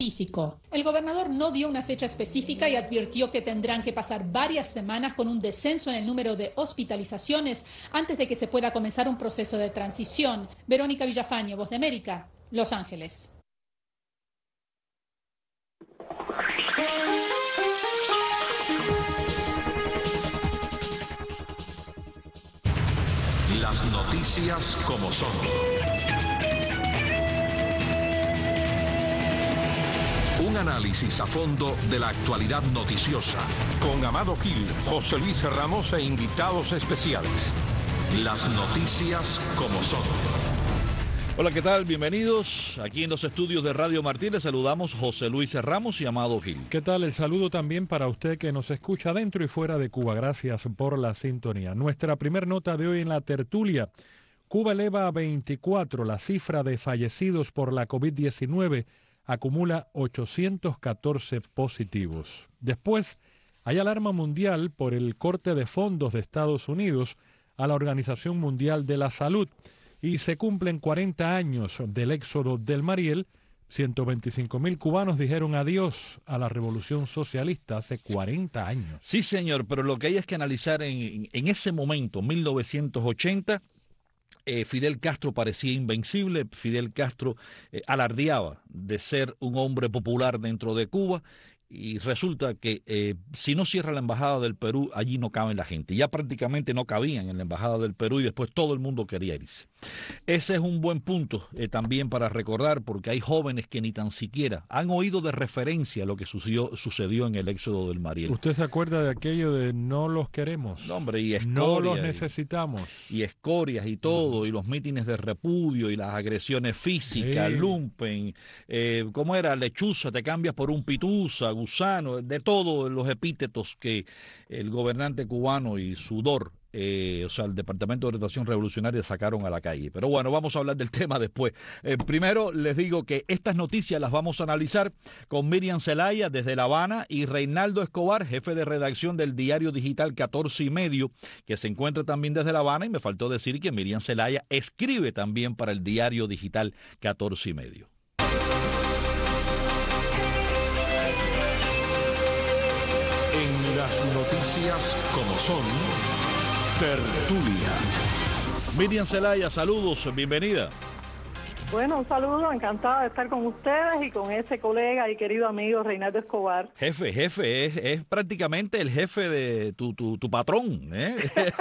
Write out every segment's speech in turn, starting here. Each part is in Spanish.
físico. El gobernador no dio una fecha específica y advirtió que tendrán que pasar varias semanas con un descenso en el número de hospitalizaciones antes de que se pueda comenzar un proceso de transición. Verónica Villafañe, Voz de América, Los Ángeles. Las noticias como son. Un análisis a fondo de la actualidad noticiosa. Con Amado Gil, José Luis Ramos e invitados especiales. Las noticias como son. Hola, ¿qué tal? Bienvenidos. Aquí en los estudios de Radio Martí les saludamos José Luis Ramos y Amado Gil. ¿Qué tal? El saludo también para usted que nos escucha dentro y fuera de Cuba. Gracias por la sintonía. Nuestra primer nota de hoy en la tertulia. Cuba eleva a 24 la cifra de fallecidos por la COVID-19. Acumula 814 positivos. Después, hay alarma mundial por el corte de fondos de Estados Unidos a la Organización Mundial de la Salud y se cumplen 40 años del éxodo del Mariel. 125.000 cubanos dijeron adiós a la revolución socialista hace 40 años. Sí, señor, pero lo que hay es que analizar en ese momento, 1980, Fidel Castro parecía invencible. Fidel Castro alardeaba de ser un hombre popular dentro de Cuba y resulta que si no cierra la embajada del Perú, allí no cabe la gente. Ya prácticamente no cabían en la embajada del Perú y después todo el mundo quería irse. Ese es un buen punto también para recordar, porque hay jóvenes que ni tan siquiera han oído de referencia lo que sucedió en el éxodo del Mariel. ¿Usted se acuerda de aquello de no los queremos? No, hombre, y escoria, no los necesitamos. Y escorias y todo, y los mítines de repudio y las agresiones físicas, lumpen, ¿cómo era? Lechuza, te cambias por un pituza, gusano, de todos los epítetos que el gobernante cubano y Sudor, o sea, el Departamento de Orientación Revolucionaria sacaron a la calle. Pero bueno, vamos a hablar del tema después. Primero les digo que estas noticias las vamos a analizar con Miriam Zelaya desde La Habana y Reinaldo Escobar, jefe de redacción del diario digital 14 y medio, que se encuentra también desde La Habana, y me faltó decir que Miriam Zelaya escribe también para el diario digital 14 y medio. En las noticias como son, tertulia. Miriam Zelaya, saludos, bienvenida. Bueno, un saludo, encantada de estar con ustedes y con ese colega y querido amigo Reinaldo Escobar. Jefe, es prácticamente el jefe de tu patrón, ¿eh?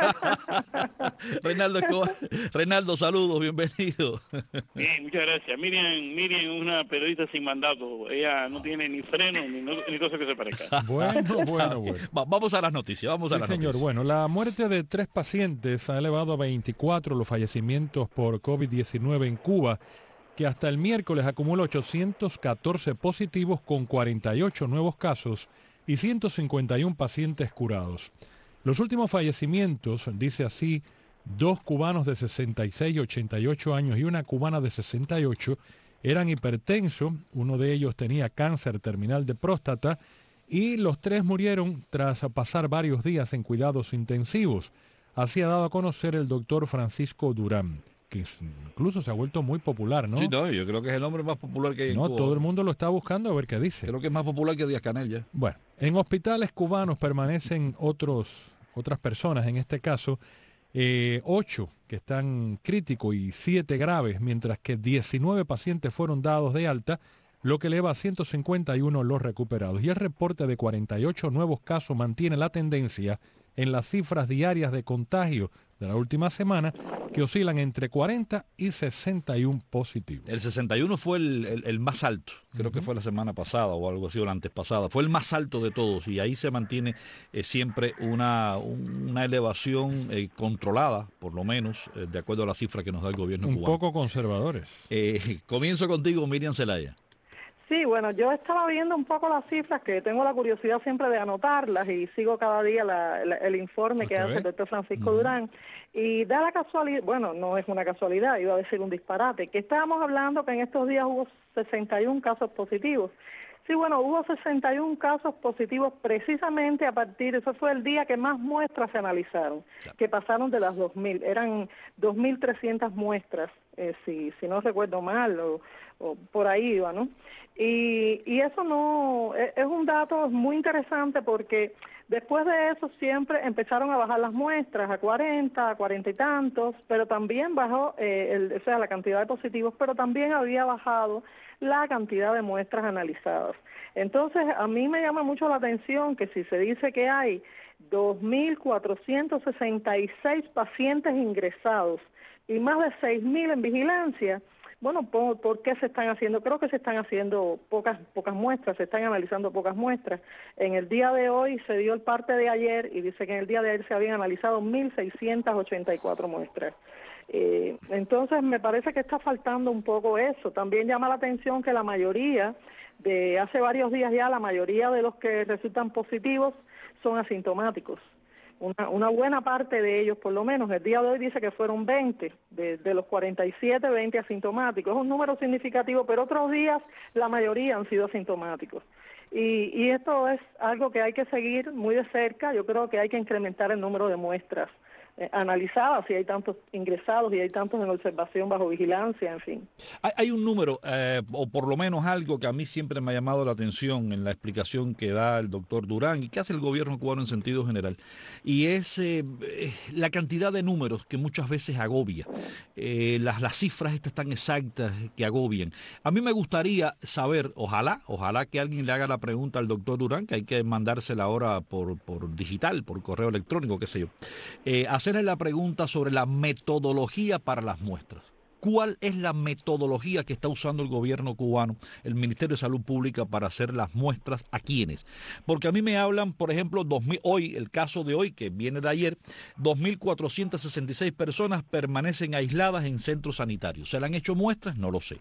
Reinaldo Escobar. Reinaldo, saludos, bienvenido. Bien, muchas gracias. Miriam es una periodista sin mandato. Ella no tiene ni freno ni cosa que se parezca. Bueno. Vamos a las noticias, señor. Bueno, la muerte de 3 pacientes ha elevado a 24 los fallecimientos por COVID-19 en Cuba, que hasta el miércoles acumula 814 positivos con 48 nuevos casos y 151 pacientes curados. Los últimos fallecimientos, dice así, 2 cubanos de 66 y 88 años y una cubana de 68, eran hipertensos, uno de ellos tenía cáncer terminal de próstata y los 3 murieron tras pasar varios días en cuidados intensivos. Así ha dado a conocer el doctor Francisco Durán, que incluso se ha vuelto muy popular, ¿no? Sí, no, yo creo que es el hombre más popular que hay en Cuba. Todo el mundo lo está buscando a ver qué dice. Creo que es más popular que Díaz-Canel ya. Bueno, en hospitales cubanos permanecen otras personas, en este caso 8 que están críticos y 7 graves, mientras que 19 pacientes fueron dados de alta, lo que eleva a 151 los recuperados. Y el reporte de 48 nuevos casos mantiene la tendencia en las cifras diarias de contagio de la última semana, que oscilan entre 40 y 61 positivos. El 61 fue el más alto, creo que fue la semana pasada o algo así, o la antes pasada. Fue el más alto de todos y ahí se mantiene siempre una elevación controlada, por lo menos, de acuerdo a la cifra que nos da el gobierno cubano. Un poco conservadores. Comienzo contigo, Miriam Zelaya. Sí, bueno, yo estaba viendo un poco las cifras, que tengo la curiosidad siempre de anotarlas y sigo cada día el informe que hace el doctor Francisco Durán. Y da la casualidad, bueno, no es una casualidad, iba a decir un disparate, que estábamos hablando que en estos días hubo 61 casos positivos. Sí, bueno, hubo 61 casos positivos precisamente a partir, eso fue el día que más muestras se analizaron, que pasaron de las 2.000, eran 2.300 muestras si no recuerdo mal, o por ahí iba, ¿no? Y eso no es un dato muy interesante porque después de eso siempre empezaron a bajar las muestras a 40 y tantos, pero también bajó la cantidad de positivos, pero también había bajado la cantidad de muestras analizadas. Entonces, a mí me llama mucho la atención que si se dice que hay 2.466 pacientes ingresados y más de 6.000 en vigilancia, bueno, ¿por qué se están haciendo? Creo que se están haciendo pocas muestras, se están analizando pocas muestras. En el día de hoy se dio el parte de ayer y dice que en el día de ayer se habían analizado 1.684 muestras. Entonces me parece que está faltando un poco eso. También llama la atención que la mayoría, de hace varios días ya, la mayoría de los que resultan positivos son asintomáticos. Una buena parte de ellos, por lo menos, el día de hoy dice que fueron 20, de los 47, 20 asintomáticos. Es un número significativo, pero otros días la mayoría han sido asintomáticos. Y esto es algo que hay que seguir muy de cerca. Yo creo que hay que incrementar el número de muestras analizadas, si hay tantos ingresados y hay tantos en observación bajo vigilancia, en fin. Hay un número, o por lo menos algo que a mí siempre me ha llamado la atención en la explicación que da el doctor Durán y que hace el gobierno cubano en sentido general, y es la cantidad de números que muchas veces agobia, las cifras estas tan exactas que agobian. A mí me gustaría saber, ojalá que alguien le haga la pregunta al doctor Durán, que hay que mandársela ahora por digital, por correo electrónico, qué sé yo, hacerle la pregunta sobre la metodología para las muestras. ¿Cuál es la metodología que está usando el gobierno cubano, el Ministerio de Salud Pública, para hacer las muestras a quiénes? Porque a mí me hablan, por ejemplo, hoy, el caso de hoy, que viene de ayer, 2.466 personas permanecen aisladas en centros sanitarios. ¿Se le han hecho muestras? No lo sé.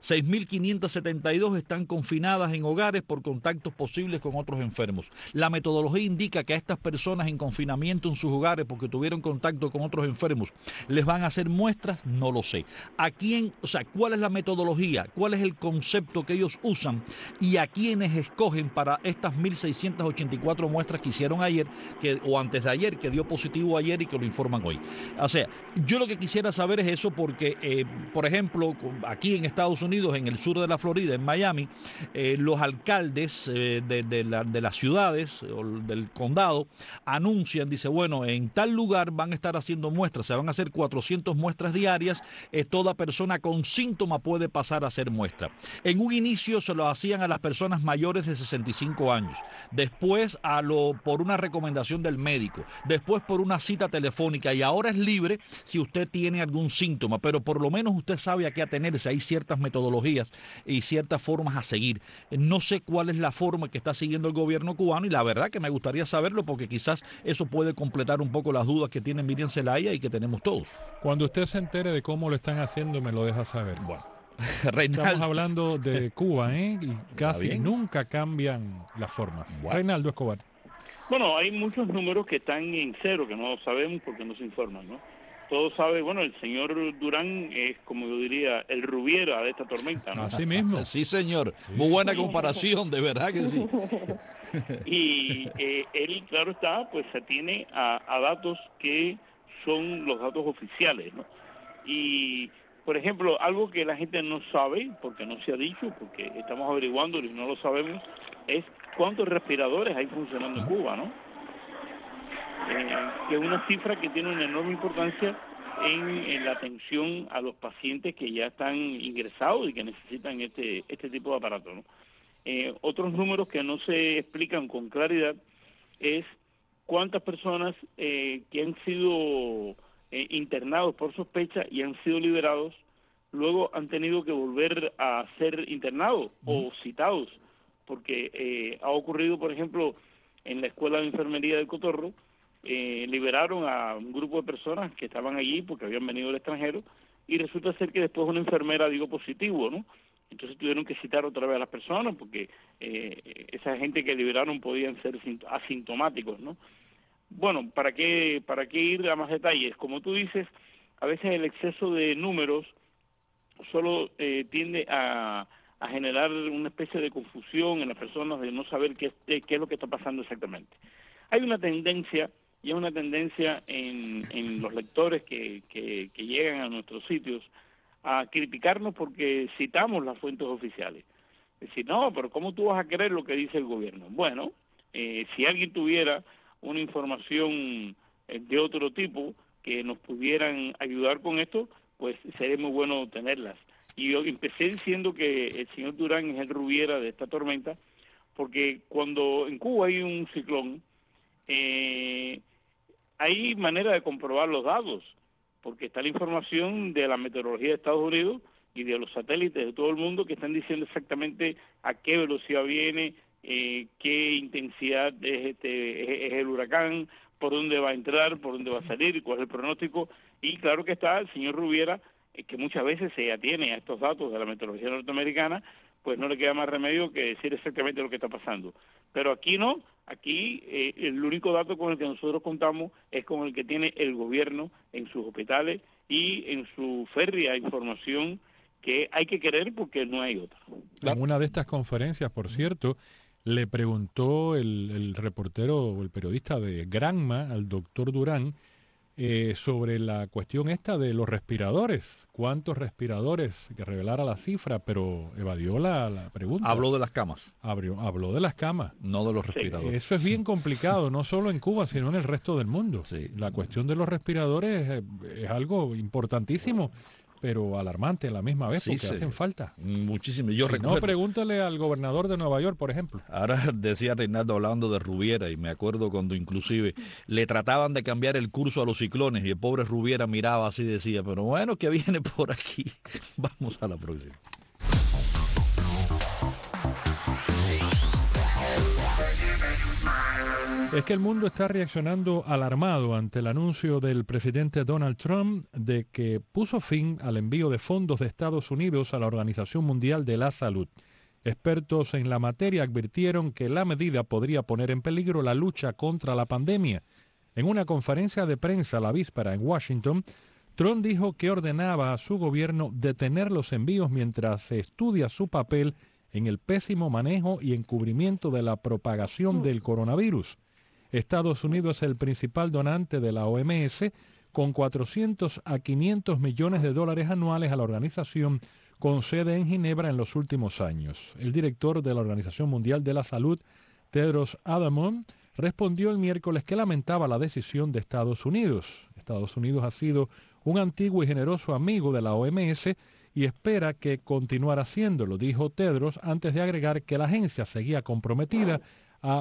6.572 están confinadas en hogares por contactos posibles con otros enfermos. La metodología indica que a estas personas en confinamiento en sus hogares porque tuvieron contacto con otros enfermos, ¿les van a hacer muestras? No lo sé. ¿A quién, cuál es la metodología, cuál es el concepto que ellos usan y a quiénes escogen para estas 1.684 muestras que hicieron ayer o antes de ayer, que dio positivo ayer y que lo informan hoy? O sea, yo lo que quisiera saber es eso porque, por ejemplo, aquí en Estados Unidos, en el sur de la Florida, en Miami, los alcaldes de las ciudades o del condado anuncian, dice, bueno, en tal lugar van a estar haciendo muestras, se van a hacer 400 muestras diarias, toda persona con síntoma puede pasar a hacer muestra. En un inicio se lo hacían a las personas mayores de 65 años, después por una recomendación del médico, después por una cita telefónica y ahora es libre si usted tiene algún síntoma, pero por lo menos usted sabe a qué atenerse. Hay ciertas metodologías y ciertas formas a seguir. No sé cuál es la forma que está siguiendo el gobierno cubano y la verdad que me gustaría saberlo porque quizás eso puede completar un poco las dudas que tiene Miriam Zelaya y que tenemos todos. Cuando usted se entere de cómo lo están haciendo, me lo deja saber. Bueno, Reinaldo. Estamos hablando de Cuba, y casi nunca cambian las formas. Bueno. Reinaldo Escobar. Bueno, hay muchos números que están en cero, que no sabemos porque no se informan, ¿no? Todos saben, bueno, el señor Durán es, como yo diría, el Rubiera de esta tormenta, ¿no? Así mismo. Sí, señor. Muy buena comparación, de verdad que sí. Y él, claro está, pues se atiene a datos que son los datos oficiales, ¿no? Y, por ejemplo, algo que la gente no sabe, porque no se ha dicho, porque estamos averiguando y no lo sabemos, es cuántos respiradores hay funcionando en Cuba, ¿no? Que es una cifra que tiene una enorme importancia en la atención a los pacientes que ya están ingresados y que necesitan este tipo de aparato, ¿no? Otros números que no se explican con claridad es cuántas personas que han sido internados por sospecha y han sido liberados, luego han tenido que volver a ser internados o citados, porque ha ocurrido, por ejemplo, en la Escuela de Enfermería del Cotorro, liberaron a un grupo de personas que estaban allí porque habían venido del extranjero y resulta ser que después una enfermera dio positivo, ¿no? Entonces tuvieron que citar otra vez a las personas porque esa gente que liberaron podían ser asintomáticos, ¿no? Bueno, ¿para qué ir a más detalles? Como tú dices, a veces el exceso de números solo tiende a generar una especie de confusión en las personas de no saber qué es lo que está pasando exactamente. Hay una tendencia, y es una tendencia en los lectores que llegan a nuestros sitios, a criticarnos porque citamos las fuentes oficiales. Es decir, no, pero ¿cómo tú vas a creer lo que dice el gobierno? Bueno, si alguien tuviera una información de otro tipo que nos pudieran ayudar con esto, pues sería muy bueno tenerlas. Y yo empecé diciendo que el señor Durán es el Rubiera de esta tormenta, porque cuando en Cuba hay un ciclón, hay manera de comprobar los datos, porque está la información de la meteorología de Estados Unidos y de los satélites de todo el mundo que están diciendo exactamente a qué velocidad viene, qué intensidad es el huracán, por dónde va a entrar, por dónde va a salir, cuál es el pronóstico. Y claro que está el señor Rubiera, que muchas veces se atiene a estos datos de la meteorología norteamericana, pues no le queda más remedio que decir exactamente lo que está pasando. Pero aquí no, aquí el único dato con el que nosotros contamos es con el que tiene el gobierno en sus hospitales y en su férrea información que hay que querer porque no hay otra. En una de estas conferencias, por cierto, le preguntó el reportero o el periodista de Granma al doctor Durán sobre la cuestión esta de los respiradores. ¿Cuántos respiradores? Que revelara la cifra, pero evadió la pregunta. Habló de las camas. Habló de las camas. No de los respiradores. Sí. Eso es bien complicado, no solo en Cuba, sino en el resto del mundo. Sí. La cuestión de los respiradores es algo importantísimo, pero alarmante a la misma vez, porque hacen falta. Muchísimo. No, pregúntale al gobernador de Nueva York, por ejemplo. Ahora decía Reinaldo hablando de Rubiera, y me acuerdo cuando inclusive le trataban de cambiar el curso a los ciclones y el pobre Rubiera miraba así y decía, pero bueno, que viene por aquí. Vamos a la próxima. Es que el mundo está reaccionando alarmado ante el anuncio del presidente Donald Trump de que puso fin al envío de fondos de Estados Unidos a la Organización Mundial de la Salud. Expertos en la materia advirtieron que la medida podría poner en peligro la lucha contra la pandemia. En una conferencia de prensa la víspera en Washington, Trump dijo que ordenaba a su gobierno detener los envíos mientras se estudia su papel en el pésimo manejo y encubrimiento de la propagación del coronavirus. Estados Unidos es el principal donante de la OMS, con 400 a 500 millones de dólares anuales a la organización, con sede en Ginebra en los últimos años. El director de la Organización Mundial de la Salud, Tedros Adhanom, respondió el miércoles que lamentaba la decisión de Estados Unidos. Estados Unidos ha sido un antiguo y generoso amigo de la OMS y espera que continuara haciéndolo, dijo Tedros, antes de agregar que la agencia seguía comprometida a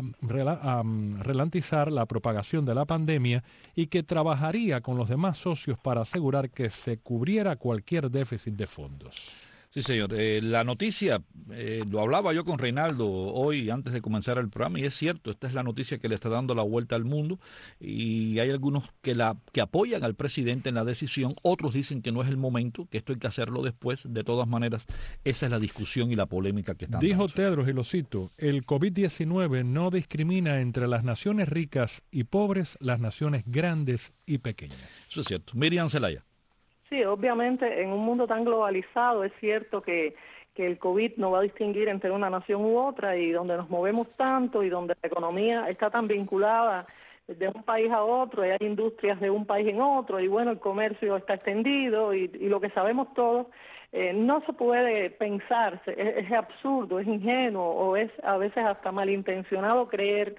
ralentizar la propagación de la pandemia y que trabajaría con los demás socios para asegurar que se cubriera cualquier déficit de fondos. Sí, señor. La noticia, lo hablaba yo con Reinaldo hoy antes de comenzar el programa, y es cierto, esta es la noticia que le está dando la vuelta al mundo, y hay algunos que apoyan al presidente en la decisión, otros dicen que no es el momento, que esto hay que hacerlo después. De todas maneras, esa es la discusión y la polémica que están dando. Dijo Tedros, y lo cito, el COVID-19 no discrimina entre las naciones ricas y pobres, las naciones grandes y pequeñas. Eso es cierto. Miriam Zelaya. Sí, obviamente en un mundo tan globalizado es cierto que el COVID no va a distinguir entre una nación u otra, y donde nos movemos tanto y donde la economía está tan vinculada de un país a otro y hay industrias de un país en otro y bueno, el comercio está extendido y lo que sabemos todos, no se puede pensar, es absurdo, es ingenuo o es a veces hasta malintencionado creer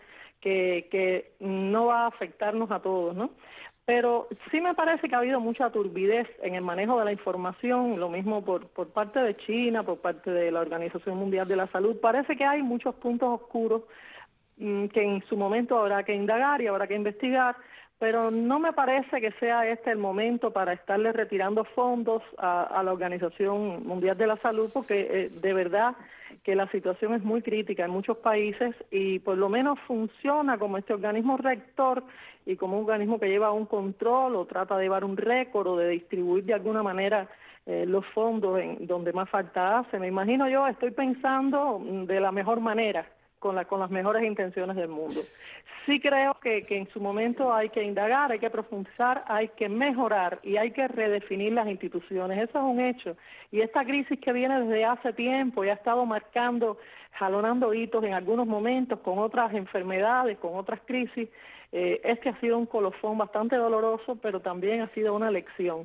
que no va a afectarnos a todos, ¿no? Pero sí me parece que ha habido mucha turbidez en el manejo de la información, lo mismo por parte de China, por parte de la Organización Mundial de la Salud. Parece que hay muchos puntos oscuros que en su momento habrá que indagar y habrá que investigar, pero no me parece que sea este el momento para estarle retirando fondos a la Organización Mundial de la Salud, porque de verdad que la situación es muy crítica en muchos países y por lo menos funciona como este organismo rector y como un organismo que lleva un control o trata de llevar un récord o de distribuir de alguna manera los fondos en donde más falta hace. Me imagino yo, estoy pensando de la mejor manera, con las mejores intenciones del mundo. Sí creo que en su momento hay que indagar, hay que profundizar, hay que mejorar y hay que redefinir las instituciones. Eso es un hecho. Y esta crisis que viene desde hace tiempo y ha estado jalonando hitos en algunos momentos con otras enfermedades, con otras crisis, ha sido un colofón bastante doloroso, pero también ha sido una lección.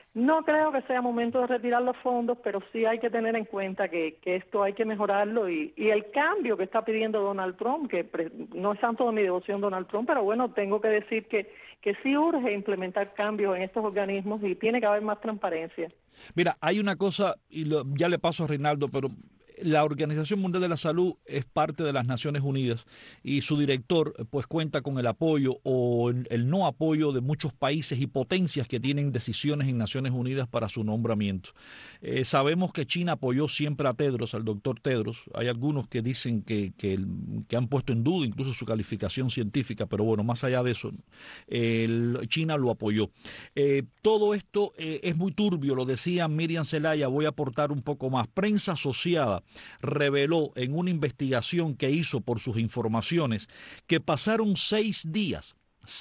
No creo que sea momento de retirar los fondos, pero sí hay que tener en cuenta que esto hay que mejorarlo y el cambio que está pidiendo Donald Trump, que no es santo de mi devoción Donald Trump, pero bueno, tengo que decir que sí urge implementar cambios en estos organismos y tiene que haber más transparencia. Mira, hay una cosa, y ya le paso a Reinaldo, pero la Organización Mundial de la Salud es parte de las Naciones Unidas y su director pues cuenta con el apoyo o el no apoyo de muchos países y potencias que tienen decisiones en Naciones Unidas para su nombramiento. Sabemos que China apoyó siempre a Tedros, al doctor Tedros. Hay algunos que dicen que han puesto en duda incluso su calificación científica, pero bueno, más allá de eso, China lo apoyó. Todo esto es muy turbio, lo decía Miriam Zelaya, voy a aportar un poco más. Prensa asociada reveló en una investigación que hizo por sus informaciones que pasaron 6 días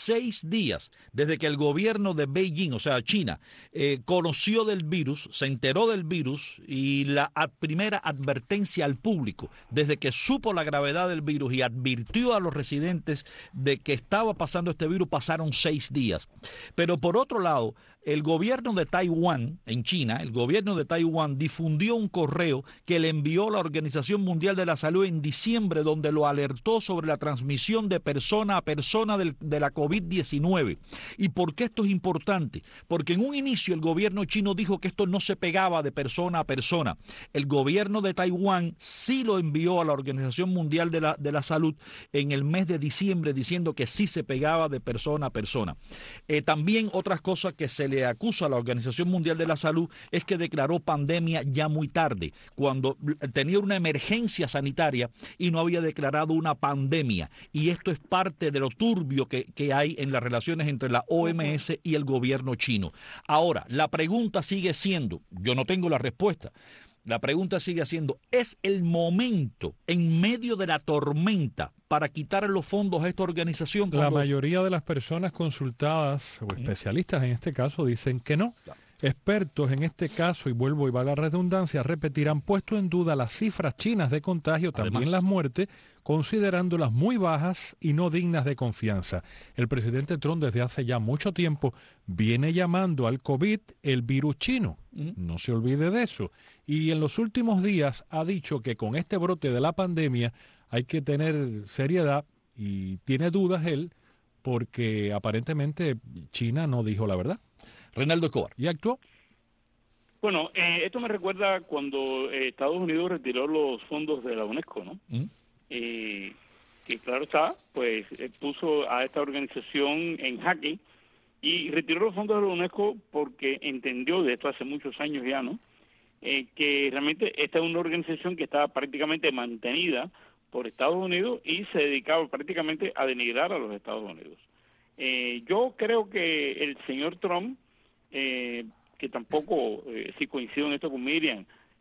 desde que el gobierno de Beijing, o sea, China, conoció del virus, se enteró del virus y la primera advertencia al público, desde que supo la gravedad del virus y advirtió a los residentes de que estaba pasando este virus, pasaron 6 días. Pero por otro lado, el gobierno de Taiwán, en China, el gobierno de Taiwán difundió un correo que le envió la Organización Mundial de la Salud en diciembre, donde lo alertó sobre la transmisión de persona a persona de la COVID-19. ¿Y por qué esto es importante? Porque en un inicio el gobierno chino dijo que esto no se pegaba de persona a persona. El gobierno de Taiwán sí lo envió a la Organización Mundial de la Salud en el mes de diciembre, diciendo que sí se pegaba de persona a persona. También otras cosas que se le acusa a la Organización Mundial de la Salud es que declaró pandemia ya muy tarde, cuando tenía una emergencia sanitaria y no había declarado una pandemia. Y esto es parte de lo turbio que hay en las relaciones entre la OMS y el gobierno chino. Ahora, la pregunta sigue siendo, yo no tengo la respuesta, la pregunta sigue siendo, ¿es el momento en medio de la tormenta para quitar los fondos a esta organización? La mayoría de las personas consultadas, o especialistas en este caso, dicen que no. Claro. Expertos en este caso, y vuelvo y va la redundancia, repetirán, puesto en duda las cifras chinas de contagio, también las muertes, considerándolas muy bajas y no dignas de confianza. El presidente Trump desde hace ya mucho tiempo viene llamando al COVID el virus chino. No se olvide de eso. Y en los últimos días ha dicho que con este brote de la pandemia hay que tener seriedad y tiene dudas él porque aparentemente China no dijo la verdad. Reinaldo Escobar. ¿Y actuó? Bueno, esto me recuerda cuando Estados Unidos retiró los fondos de la UNESCO, ¿no? Que claro está, pues puso a esta organización en jaque y retiró los fondos de la UNESCO porque entendió, de esto hace muchos años ya, ¿no? Que realmente esta es una organización que estaba prácticamente mantenida por Estados Unidos y se dedicaba prácticamente a denigrar a los Estados Unidos. Yo creo que el señor Trump, que tampoco, si coincido en esto con Miriam,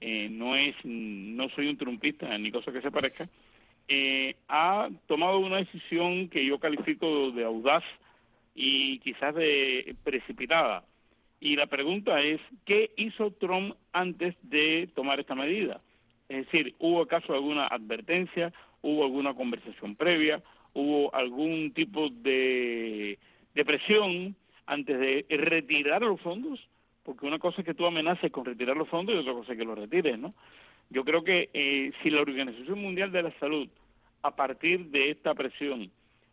no soy un trumpista ni cosa que se parezca, ha tomado una decisión que yo califico de audaz y quizás de precipitada. Y la pregunta es, ¿qué hizo Trump antes de tomar esta medida? Es decir, ¿hubo acaso alguna advertencia? ¿Hubo alguna conversación previa? ¿Hubo algún tipo de presión antes de retirar los fondos? Porque una cosa es que tú amenaces con retirar los fondos y otra cosa es que los retires, ¿no? Yo creo que si la Organización Mundial de la Salud, a partir de esta presión,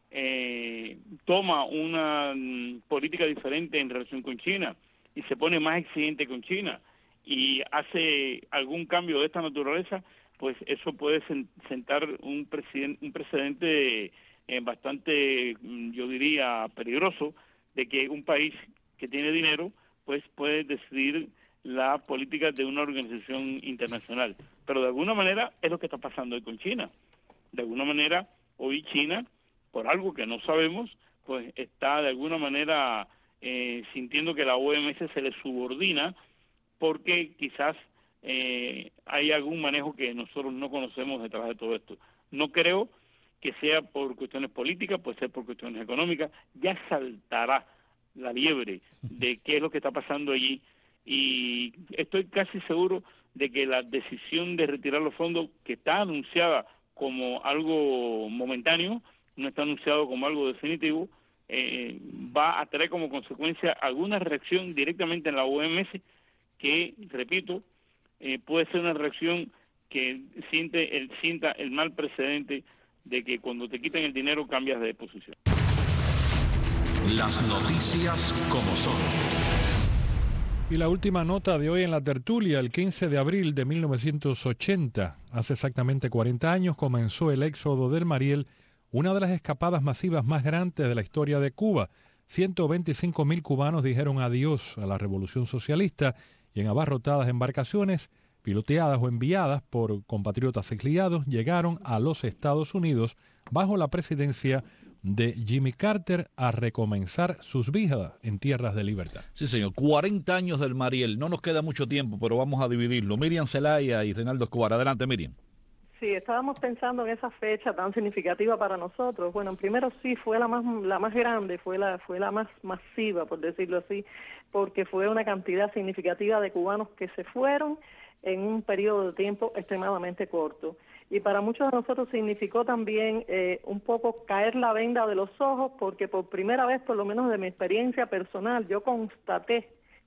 toma una política diferente en relación con China y se pone más exigente con China y hace algún cambio de esta naturaleza, pues eso puede sentar un precedente bastante, yo diría, peligroso, de que un país que tiene dinero pues puede decidir la política de una organización internacional. Pero de alguna manera es lo que está pasando hoy con China. De alguna manera hoy China, por algo que no sabemos, pues está de alguna manera sintiendo que la OMS se le subordina porque quizás hay algún manejo que nosotros no conocemos detrás de todo esto. No creo que sea por cuestiones políticas, puede ser por cuestiones económicas, ya saltará la liebre de qué es lo que está pasando allí y estoy casi seguro de que la decisión de retirar los fondos, que está anunciada como algo momentáneo, no está anunciado como algo definitivo, va a traer como consecuencia alguna reacción directamente en la OMS que, repito, puede ser una reacción que sienta el mal precedente de que cuando te quitan el dinero cambias de posición. Las noticias como son. Y la última nota de hoy en la tertulia: el 15 de abril de 1980, hace exactamente 40 años, comenzó el éxodo del Mariel, una de las escapadas masivas más grandes de la historia de Cuba. 125.000 cubanos dijeron adiós a la revolución socialista y en abarrotadas embarcaciones, piloteadas o enviadas por compatriotas exiliados, llegaron a los Estados Unidos bajo la presidencia de Jimmy Carter a recomenzar sus vidas en tierras de libertad. Sí, señor. 40 años del Mariel. No nos queda mucho tiempo, pero vamos a dividirlo. Miriam Zelaya y Reinaldo Escobar. Adelante, Miriam. Sí, estábamos pensando en esa fecha tan significativa para nosotros. Bueno, primero sí fue la más grande, fue la más masiva, por decirlo así, porque fue una cantidad significativa de cubanos que se fueron en un periodo de tiempo extremadamente corto. Y para muchos de nosotros significó también un poco caer la venda de los ojos, porque por primera vez, por lo menos de mi experiencia personal, yo constaté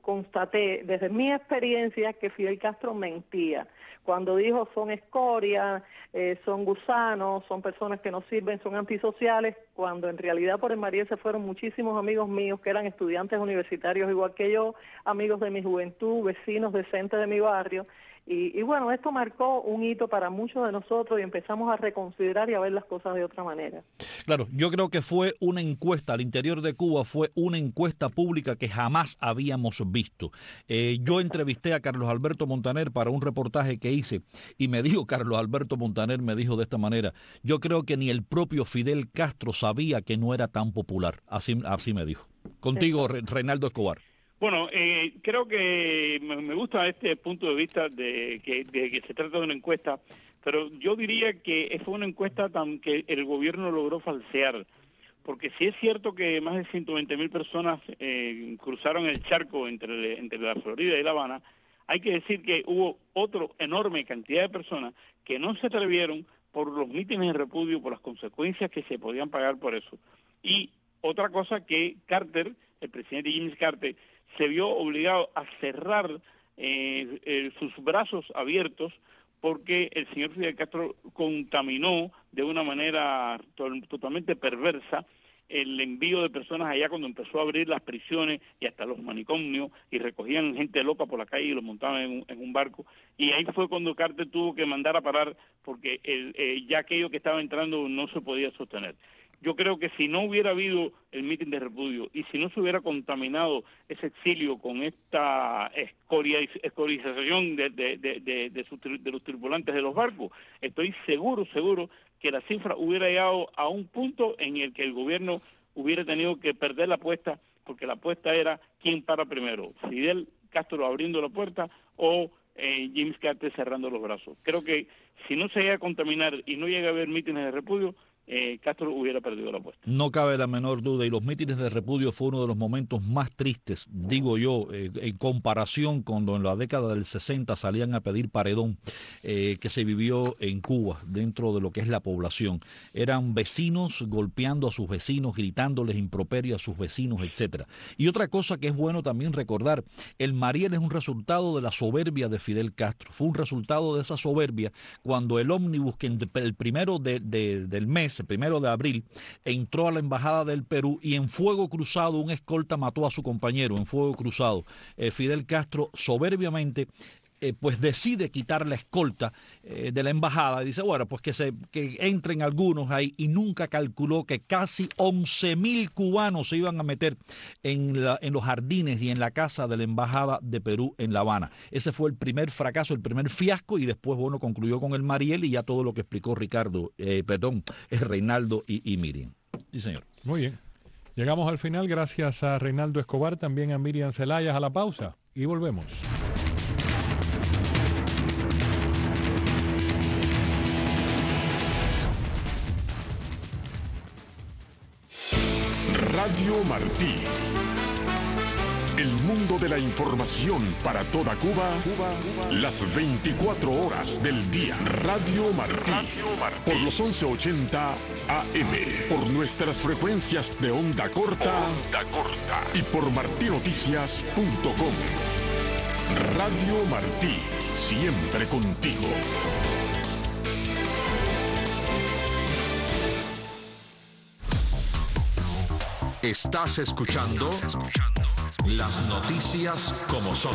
desde mi experiencia que Fidel Castro mentía. Cuando dijo son escoria, son gusanos, son personas que no sirven, son antisociales, cuando en realidad por el Mariel se fueron muchísimos amigos míos que eran estudiantes universitarios igual que yo, amigos de mi juventud, vecinos decentes de mi barrio. Y bueno, esto marcó un hito para muchos de nosotros y empezamos a reconsiderar y a ver las cosas de otra manera. Claro, yo creo que fue una encuesta al interior de Cuba, fue una encuesta pública que jamás habíamos visto. Yo entrevisté a Carlos Alberto Montaner para un reportaje que hice y me dijo, Carlos Alberto Montaner me dijo de esta manera: yo creo que ni el propio Fidel Castro sabía que no era tan popular. Así me dijo. Contigo, Reinaldo Escobar. Bueno, creo que me gusta este punto de vista de que se trata de una encuesta, pero yo diría que fue una encuesta que el gobierno logró falsear, porque si es cierto que más de 120.000 personas cruzaron el charco entre la Florida y La Habana, hay que decir que hubo otra enorme cantidad de personas que no se atrevieron por los mítines de repudio, por las consecuencias que se podían pagar por eso. Y otra cosa, que Carter, el presidente Jimmy Carter, se vio obligado a cerrar sus brazos abiertos porque el señor Fidel Castro contaminó de una manera totalmente perversa el envío de personas allá cuando empezó a abrir las prisiones y hasta los manicomios y recogían gente loca por la calle y los montaban en un barco. Y ahí fue cuando Carter tuvo que mandar a parar porque ya aquello que estaba entrando no se podía sostener. Yo creo que si no hubiera habido el mitin de repudio y si no se hubiera contaminado ese exilio con esta escorización de los tripulantes de los barcos, estoy seguro que la cifra hubiera llegado a un punto en el que el gobierno hubiera tenido que perder la apuesta, porque la apuesta era quién para primero, Fidel Castro abriendo la puerta o Jimmy Carter cerrando los brazos. Creo que si no se llega a contaminar y no llega a haber mítines de repudio, Castro hubiera perdido la apuesta. No cabe la menor duda, y los mítines de repudio fue uno de los momentos más tristes, digo yo, en comparación cuando en la década del 60 salían a pedir paredón, que se vivió en Cuba, dentro de lo que es la población. Eran vecinos golpeando a sus vecinos, gritándoles improperios a sus vecinos, etcétera. Y otra cosa que es bueno también recordar, el Mariel es un resultado de la soberbia de Fidel Castro, fue un resultado de esa soberbia cuando el ómnibus, que el primero del mes, el 1 de abril, entró a la embajada del Perú y en fuego cruzado un escolta mató a su compañero en fuego cruzado. Fidel Castro soberbiamente pues decide quitar la escolta de la embajada y dice, bueno, pues que entren algunos ahí, y nunca calculó que casi 11.000 cubanos se iban a meter en los jardines y en la casa de la embajada de Perú en La Habana. Ese fue el primer fracaso, el primer fiasco, y después, bueno, concluyó con el Mariel y ya todo lo que explicó Reinaldo y Miriam. Sí, señor. Muy bien. Llegamos al final, gracias a Reinaldo Escobar, también a Miriam Zelaya. A la pausa y volvemos. Radio Martí. El mundo de la información para toda Cuba, las 24 horas del día. Radio Martí, por los 1180 AM, por nuestras frecuencias de onda corta, y por martinoticias.com. Radio Martí, siempre contigo. Estás escuchando las noticias como son.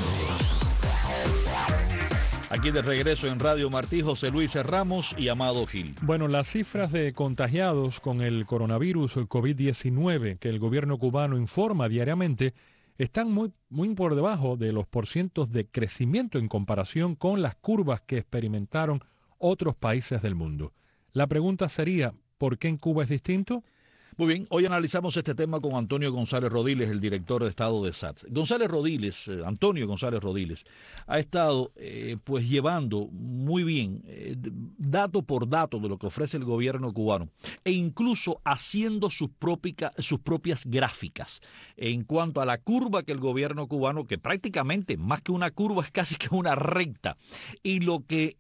Aquí de regreso en Radio Martí, José Luis Ramos y Amado Gil. Bueno, las cifras de contagiados con el coronavirus COVID-19 que el gobierno cubano informa diariamente están muy por debajo de los porcientos de crecimiento en comparación con las curvas que experimentaron otros países del mundo. La pregunta sería, ¿por qué en Cuba es distinto? Muy bien, hoy analizamos este tema con Antonio González Rodiles, el director de Estado de SATS. Antonio González Rodiles, ha estado pues llevando muy bien, dato por dato de lo que ofrece el gobierno cubano e incluso haciendo sus propias gráficas en cuanto a la curva que el gobierno cubano, que prácticamente más que una curva es casi que una recta, y lo que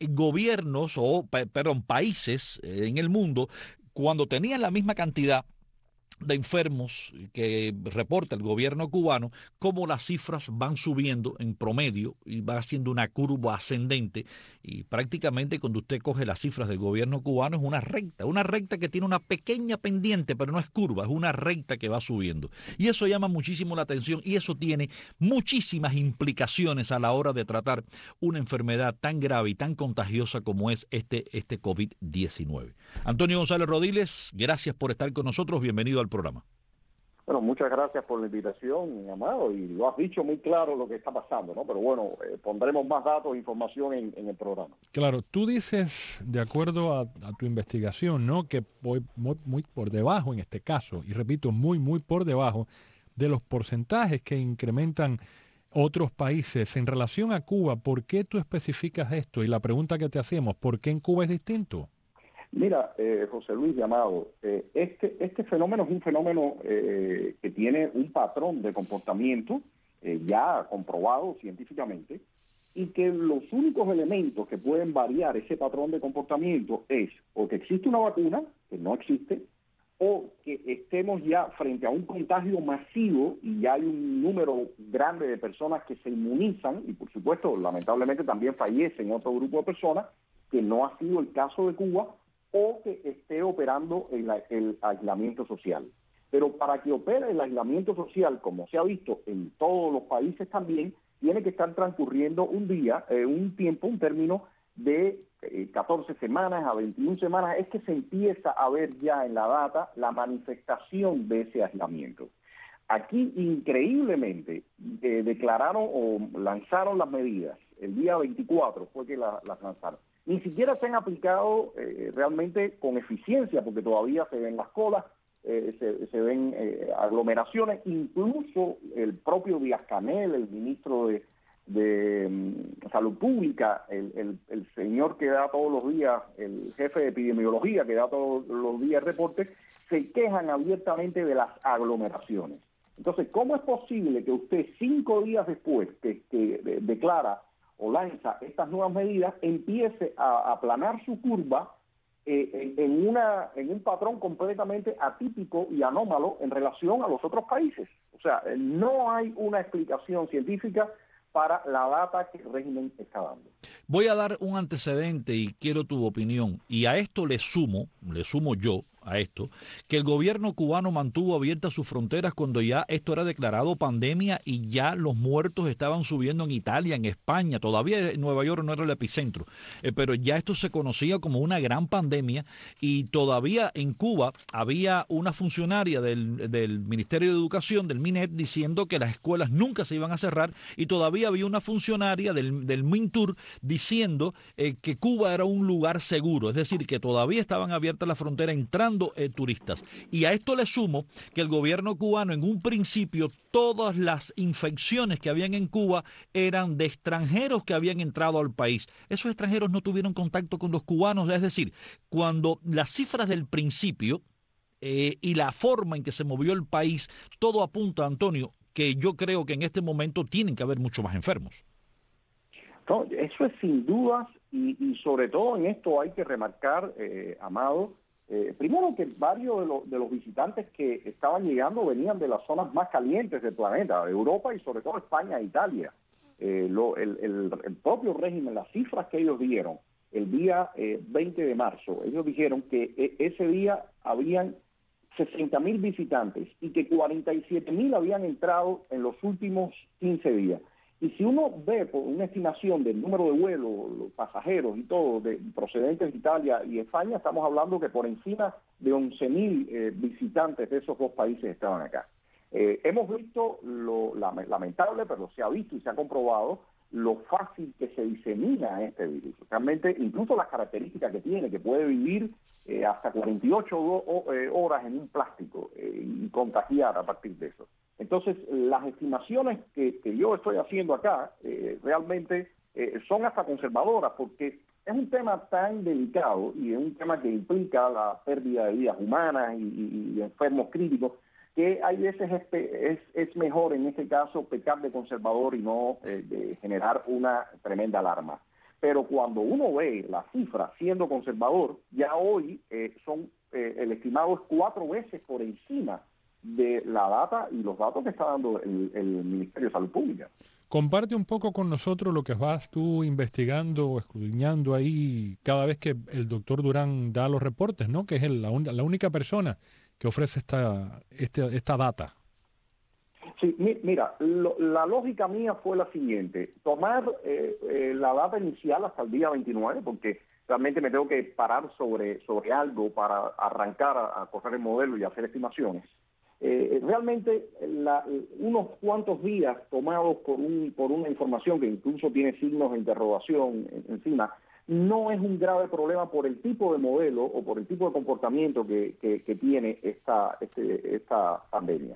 países en el mundo, cuando tenían la misma cantidad de enfermos que reporta el gobierno cubano, cómo las cifras van subiendo en promedio y va haciendo una curva ascendente, y prácticamente cuando usted coge las cifras del gobierno cubano es una recta que tiene una pequeña pendiente, pero no es curva, es una recta que va subiendo, y eso llama muchísimo la atención, y eso tiene muchísimas implicaciones a la hora de tratar una enfermedad tan grave y tan contagiosa como es este COVID-19. Antonio González Rodiles, gracias por estar con nosotros, bienvenido al programa. Bueno, muchas gracias por la invitación, Amado, y lo has dicho muy claro lo que está pasando, ¿no? Pero bueno, pondremos más datos e información en el programa. Claro, tú dices, de acuerdo a tu investigación, ¿no?, que voy muy por debajo en este caso, y repito, muy por debajo de los porcentajes que incrementan otros países en relación a Cuba. ¿Por qué tú especificas esto? Y la pregunta que te hacemos, ¿por qué en Cuba es distinto? Mira, José Luis Amado, este fenómeno es un fenómeno que tiene un patrón de comportamiento ya comprobado científicamente, y que los únicos elementos que pueden variar ese patrón de comportamiento es o que existe una vacuna, que no existe, o que estemos ya frente a un contagio masivo y ya hay un número grande de personas que se inmunizan y, por supuesto, lamentablemente también fallecen otro grupo de personas, que no ha sido el caso de Cuba, o que esté operando el aislamiento social. Pero para que opere el aislamiento social, como se ha visto en todos los países también, tiene que estar transcurriendo un término de 14 semanas a 21 semanas, es que se empieza a ver ya en la data la manifestación de ese aislamiento. Aquí, increíblemente, declararon o lanzaron las medidas, el día 24 fue que las lanzaron. Ni siquiera se han aplicado realmente con eficiencia, porque todavía se ven las colas, se ven aglomeraciones. Incluso el propio Díaz-Canel, el ministro de Salud Pública, el señor que da todos los días, el jefe de epidemiología que da todos los días reportes, se quejan abiertamente de las aglomeraciones. Entonces, ¿cómo es posible que usted 5 días después que declara o lanza estas nuevas medidas, empiece a aplanar su curva en un patrón completamente atípico y anómalo en relación a los otros países? O sea, no hay una explicación científica para la data que el régimen está dando. Voy a dar un antecedente y quiero tu opinión, y a esto le sumo yo a esto, que el gobierno cubano mantuvo abiertas sus fronteras cuando ya esto era declarado pandemia y ya los muertos estaban subiendo en Italia, en España. Todavía Nueva York no era el epicentro, pero ya esto se conocía como una gran pandemia, y todavía en Cuba había una funcionaria del Ministerio de Educación, del MINET, diciendo que las escuelas nunca se iban a cerrar, y todavía había una funcionaria del MINTUR diciendo que Cuba era un lugar seguro, es decir, que todavía estaban abiertas las fronteras entrando turistas. Y a esto le sumo que el gobierno cubano en un principio, todas las infecciones que habían en Cuba eran de extranjeros que habían entrado al país. Esos extranjeros no tuvieron contacto con los cubanos, es decir, cuando las cifras del principio y la forma en que se movió el país, todo apunta, Antonio, que yo creo que en este momento tienen que haber mucho más enfermos. No, eso es sin dudas, y sobre todo en esto hay que remarcar, Amado, primero que varios de los visitantes que estaban llegando venían de las zonas más calientes del planeta, Europa y sobre todo España e Italia. El propio régimen, las cifras que ellos dieron el día 20 de marzo, ellos dijeron que ese día habían 60.000 visitantes y que 47.000 habían entrado en los últimos 15 días. Y si uno ve por una estimación del número de vuelos, los pasajeros y todo, procedentes de Italia y España, estamos hablando que por encima de 11.000 visitantes de esos dos países estaban acá. Hemos visto lo lamentable, pero se ha visto y se ha comprobado lo fácil que se disemina este virus. Realmente, incluso las características que tiene, que puede vivir hasta 48 horas en un plástico y contagiar a partir de eso. Entonces, las estimaciones que yo estoy haciendo acá realmente son hasta conservadoras, porque es un tema tan delicado y es un tema que implica la pérdida de vidas humanas y enfermos críticos, que hay veces es mejor en este caso pecar de conservador y no de generar una tremenda alarma. Pero cuando uno ve las cifras siendo conservador, ya hoy el estimado es 4 veces por encima de la data y los datos que está dando el Ministerio de Salud Pública. Comparte un poco con nosotros lo que vas tú investigando o escudriñando ahí cada vez que el doctor Durán da los reportes, ¿no? Que es la única persona que ofrece esta data. Sí, mira, la lógica mía fue la siguiente: tomar la data inicial hasta el día 29, porque realmente me tengo que parar sobre algo para arrancar a correr el modelo y hacer estimaciones. Realmente unos cuantos días tomados por una información que incluso tiene signos de interrogación encima, no es un grave problema por el tipo de modelo o por el tipo de comportamiento que tiene esta pandemia.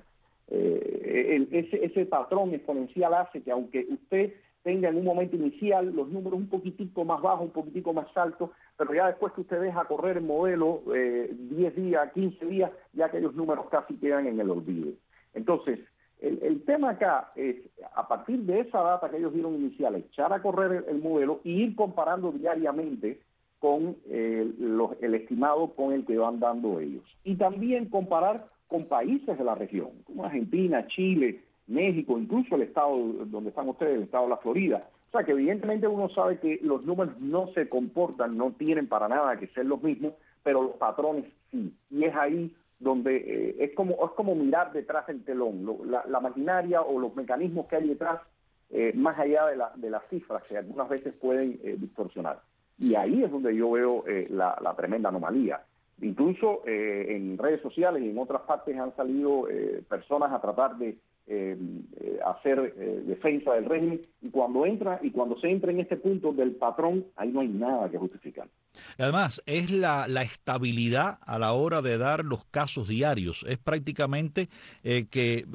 Ese patrón exponencial hace que aunque usted tenga en un momento inicial los números un poquitico más bajos, un poquitico más altos, pero ya después que usted deja correr el modelo 10 días, 15 días, ya aquellos números casi quedan en el olvido. Entonces, el tema acá es, a partir de esa data que ellos dieron inicial, echar a correr el modelo e ir comparando diariamente con el estimado con el que van dando ellos. Y también comparar con países de la región, como Argentina, Chile, México, incluso el estado donde están ustedes, el estado de la Florida. O sea que evidentemente uno sabe que los números no se comportan, no tienen para nada que ser los mismos, pero los patrones sí. Y es ahí donde es como mirar detrás del telón, la maquinaria o los mecanismos que hay detrás, más allá de las cifras que algunas veces pueden distorsionar. Y ahí es donde yo veo la tremenda anomalía. Incluso en redes sociales y en otras partes han salido personas a tratar de hacer defensa del régimen, y cuando se entra en este punto del patrón, ahí no hay nada que justificar. Además, es la estabilidad a la hora de dar los casos diarios. Es prácticamente que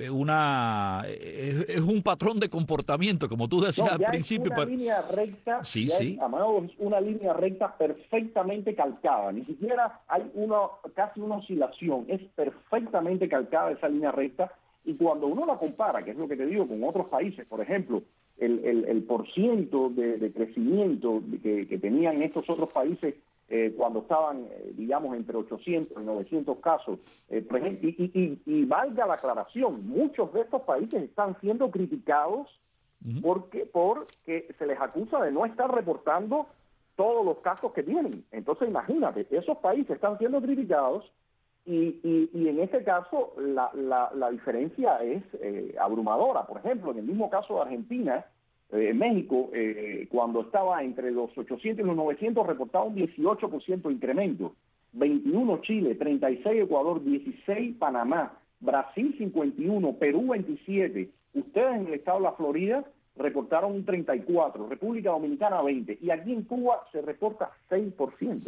es un patrón de comportamiento, como tú decías al principio. Es una línea recta, sí. Amado, es una línea recta perfectamente calcada. Ni siquiera hay casi una oscilación. Es perfectamente calcada esa línea recta. Y cuando uno la compara, que es lo que te digo, con otros países, por ejemplo, el porciento de crecimiento que tenían estos otros países cuando estaban, digamos, entre 800 y 900 casos, y valga la aclaración, muchos de estos países están siendo criticados porque se les acusa de no estar reportando todos los casos que tienen. Entonces, imagínate, esos países están siendo criticados. Y en este caso la diferencia es abrumadora. Por ejemplo, en el mismo caso de Argentina, México, cuando estaba entre los 800 y los 900, reportaba un 18% de incremento. 21 Chile, 36 Ecuador, 16 Panamá, Brasil 51, Perú 27. Ustedes en el estado de la Florida reportaron un 34, República Dominicana 20, y aquí en Cuba se reporta 6%.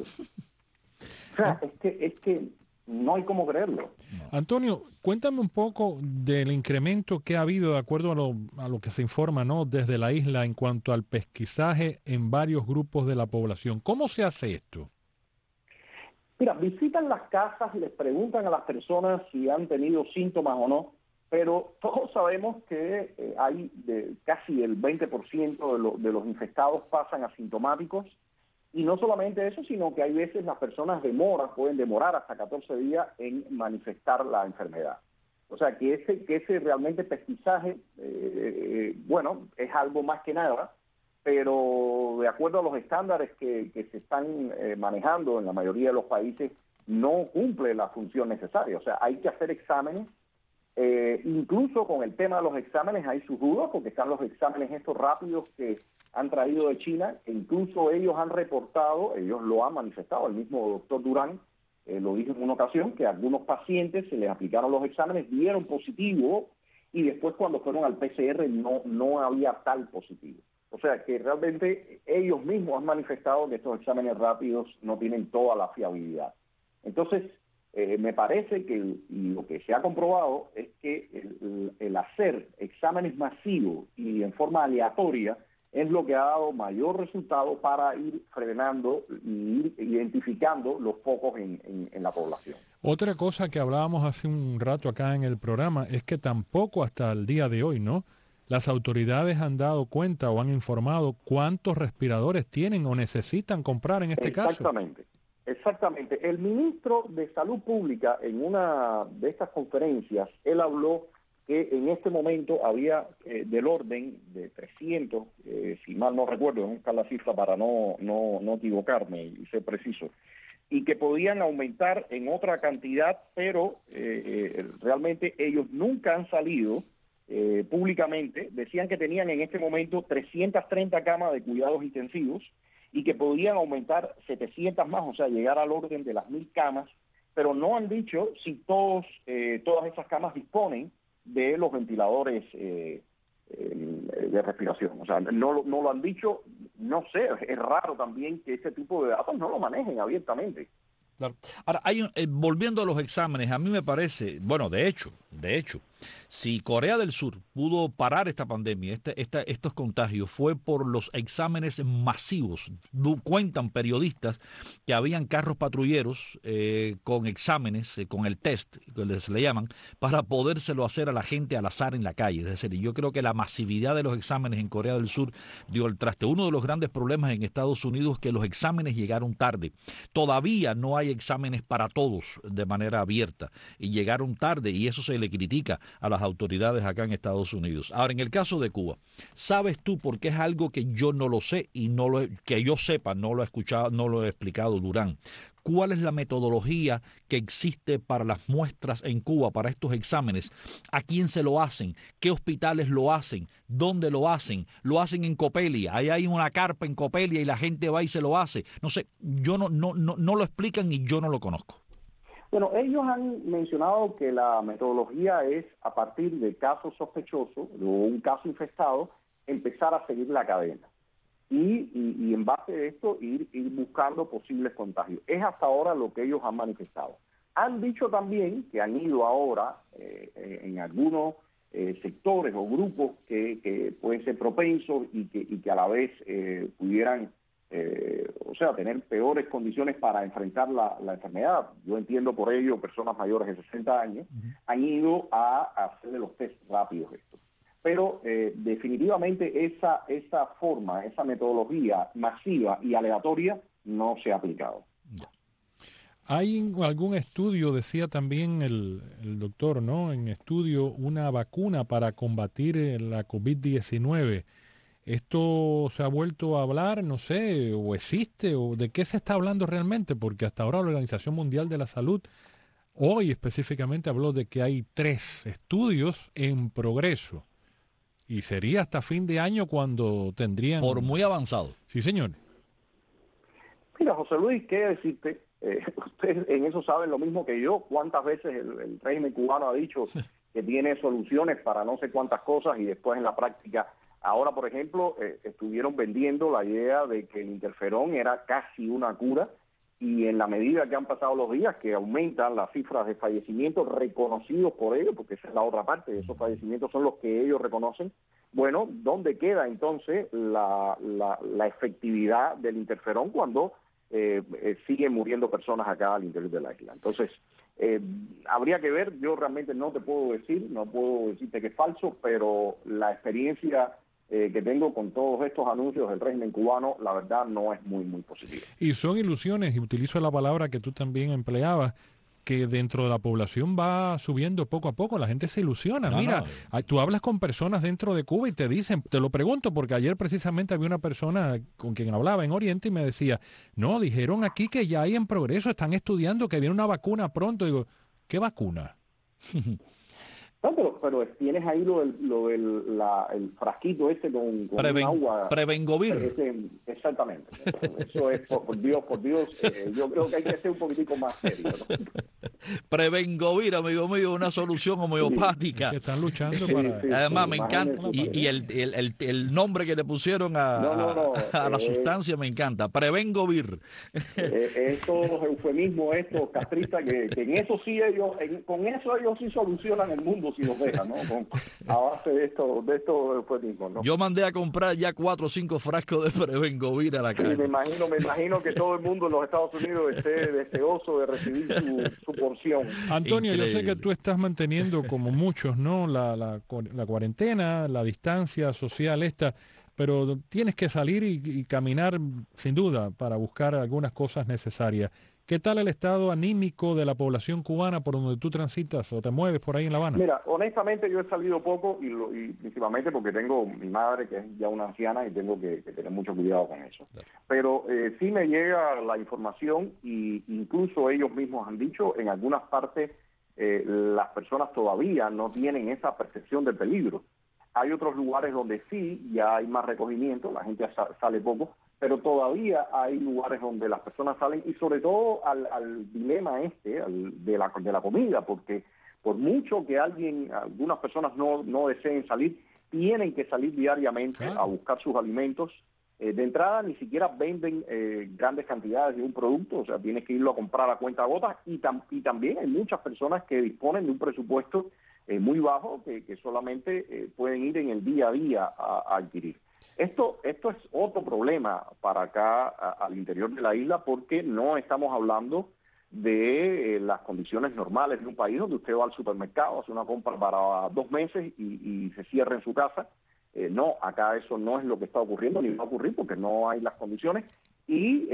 O sea, es que no hay cómo creerlo. Antonio, cuéntame un poco del incremento que ha habido de acuerdo a lo que se informa, ¿no?, desde la isla en cuanto al pesquisaje en varios grupos de la población. ¿Cómo se hace esto? Mira, visitan las casas, les preguntan a las personas si han tenido síntomas o no, pero todos sabemos que hay casi el 20% de los infectados pasan asintomáticos, y no solamente eso, sino que hay veces las personas pueden demorar hasta 14 días en manifestar la enfermedad. O sea, que ese realmente pesquisaje, bueno, es algo más que nada, pero de acuerdo a los estándares que se están manejando en la mayoría de los países, no cumple la función necesaria. O sea, hay que hacer exámenes. Incluso con el tema de los exámenes hay sus dudas, porque están los exámenes estos rápidos que han traído de China, que incluso ellos han reportado, ellos lo han manifestado, el mismo doctor Durán lo dijo en una ocasión, que a algunos pacientes se les aplicaron los exámenes, dieron positivo, y después cuando fueron al PCR no había tal positivo. O sea que realmente ellos mismos han manifestado que estos exámenes rápidos no tienen toda la fiabilidad. Entonces, me parece que lo que se ha comprobado es que el hacer exámenes masivos y en forma aleatoria es lo que ha dado mayor resultado para ir frenando y ir identificando los focos en la población. Otra cosa que hablábamos hace un rato acá en el programa es que tampoco hasta el día de hoy, ¿no?, las autoridades han dado cuenta o han informado cuántos respiradores tienen o necesitan comprar en este caso. Exactamente. El ministro de Salud Pública, en una de estas conferencias, él habló que en este momento había del orden de 300, si mal no recuerdo, voy a buscar la cifra para no equivocarme y ser preciso, y que podían aumentar en otra cantidad, pero realmente ellos nunca han salido públicamente. Decían que tenían en este momento 330 camas de cuidados intensivos y que podían aumentar 700 más, o sea, llegar al orden de las 1.000 camas, pero no han dicho si todas esas camas disponen de los ventiladores de respiración. O sea, no lo han dicho. No sé, es raro también que este tipo de datos no lo manejen abiertamente. Claro. Ahora, volviendo a los exámenes, a mí me parece, bueno, de hecho, si Corea del Sur pudo parar esta pandemia, estos contagios, fue por los exámenes masivos. Cuentan periodistas que habían carros patrulleros con exámenes, con el test, que se le llaman, para podérselo hacer a la gente al azar en la calle. Es decir, yo creo que la masividad de los exámenes en Corea del Sur dio el traste. Uno de los grandes problemas en Estados Unidos es que los exámenes llegaron tarde. Todavía no hay exámenes para todos de manera abierta y llegaron tarde, y eso se le critica a las autoridades acá en Estados Unidos. Ahora, en el caso de Cuba, ¿sabes tú, porque es algo que yo no lo sé y que yo sepa, no lo he escuchado, no lo he explicado Durán, cuál es la metodología que existe para las muestras en Cuba, para estos exámenes? ¿A quién se lo hacen? ¿Qué hospitales lo hacen? ¿Dónde lo hacen? ¿Lo hacen en Copelia? Ahí hay una carpa en Copelia y la gente va y se lo hace. No sé, yo no lo explican y yo no lo conozco. Bueno, ellos han mencionado que la metodología es, a partir de casos sospechosos o un caso infectado, empezar a seguir la cadena. Y en base a esto ir buscando posibles contagios. Es hasta ahora lo que ellos han manifestado. Han dicho también que han ido ahora en algunos sectores o grupos que pueden ser propensos y que a la vez pudieran tener peores condiciones para enfrentar la enfermedad. Yo entiendo por ello personas mayores de 60 años han ido a hacerle los test rápidos estos. Pero definitivamente esa forma, esa metodología masiva y aleatoria no se ha aplicado. Hay algún estudio, decía también el doctor, ¿no? En estudio, una vacuna para combatir la COVID-19. ¿Esto se ha vuelto a hablar, no sé, o existe, o de qué se está hablando realmente? Porque hasta ahora la Organización Mundial de la Salud, hoy específicamente, habló de que hay 3 estudios en progreso. Y sería hasta fin de año cuando tendrían... Por muy avanzado. Sí, señor. Mira, José Luis, ¿qué decirte? Ustedes en eso saben lo mismo que yo. ¿Cuántas veces el régimen cubano ha dicho que tiene soluciones para no sé cuántas cosas y después en la práctica... Ahora, por ejemplo, estuvieron vendiendo la idea de que el interferón era casi una cura, y en la medida que han pasado los días, que aumentan las cifras de fallecimientos reconocidos por ellos, porque esa es la otra parte, esos fallecimientos son los que ellos reconocen. Bueno, ¿dónde queda entonces la efectividad del interferón cuando siguen muriendo personas acá al interior de la isla. Entonces, habría que ver. Yo realmente no te puedo decir, no puedo decirte que es falso, pero la experiencia que tengo con todos estos anuncios del régimen cubano, la verdad no es muy positiva. Y son ilusiones, y utilizo la palabra que tú también empleabas, que dentro de la población va subiendo poco a poco, la gente se ilusiona. Mira, tú hablas con personas dentro de Cuba y te dicen, te lo pregunto porque ayer precisamente había una persona con quien hablaba en Oriente y me decía, no, dijeron aquí que ya hay en progreso, están estudiando que viene una vacuna pronto. Digo, ¿qué vacuna? No, pero tienes ahí el frasquito ese con agua. Prevengovir. Exactamente. Eso es, por Dios, yo creo que hay que ser un poquitico más serio, ¿no? Prevengovir, amigo mío, una solución homeopática. Que están luchando para... Además, me encanta. Y el nombre que le pusieron a la sustancia me encanta. Prevengovir. Estos eufemismos, estos castristas, que en eso sí con eso ellos sí solucionan el mundo si los dejan, ¿no? A base de estos eufemismos, ¿no? Yo mandé a comprar ya 4 o 5 frascos de Prevengovir a la calle. Sí, me imagino que todo el mundo en los Estados Unidos esté deseoso de recibir su porción. Antonio, Increíble. yo sé que tú estás manteniendo, como muchos, ¿no? La cuarentena, la distancia social pero tienes que salir y caminar sin duda para buscar algunas cosas necesarias. ¿Qué tal el estado anímico de la población cubana por donde tú transitas o te mueves por ahí en La Habana? Mira, honestamente yo he salido poco y principalmente porque tengo mi madre que es ya una anciana y tengo que tener mucho cuidado con eso. Pero sí me llega la información y incluso ellos mismos han dicho en algunas partes las personas todavía no tienen esa percepción del peligro. Hay otros lugares donde sí, ya hay más recogimiento, la gente sale poco, pero todavía hay lugares donde las personas salen y sobre todo al dilema de la comida, porque por mucho que algunas personas no deseen salir, tienen que salir diariamente a buscar sus alimentos. De entrada ni siquiera venden grandes cantidades de un producto, o sea, tienes que irlo a comprar a cuenta gotas y también hay muchas personas que disponen de un presupuesto muy bajo que solamente pueden ir en el día a día a adquirir. Esto es otro problema para acá al interior de la isla porque no estamos hablando de las condiciones normales de un país donde usted va al supermercado, hace una compra para 2 meses y se cierra en su casa. No, acá eso no es lo que está ocurriendo ni va a ocurrir porque no hay las condiciones y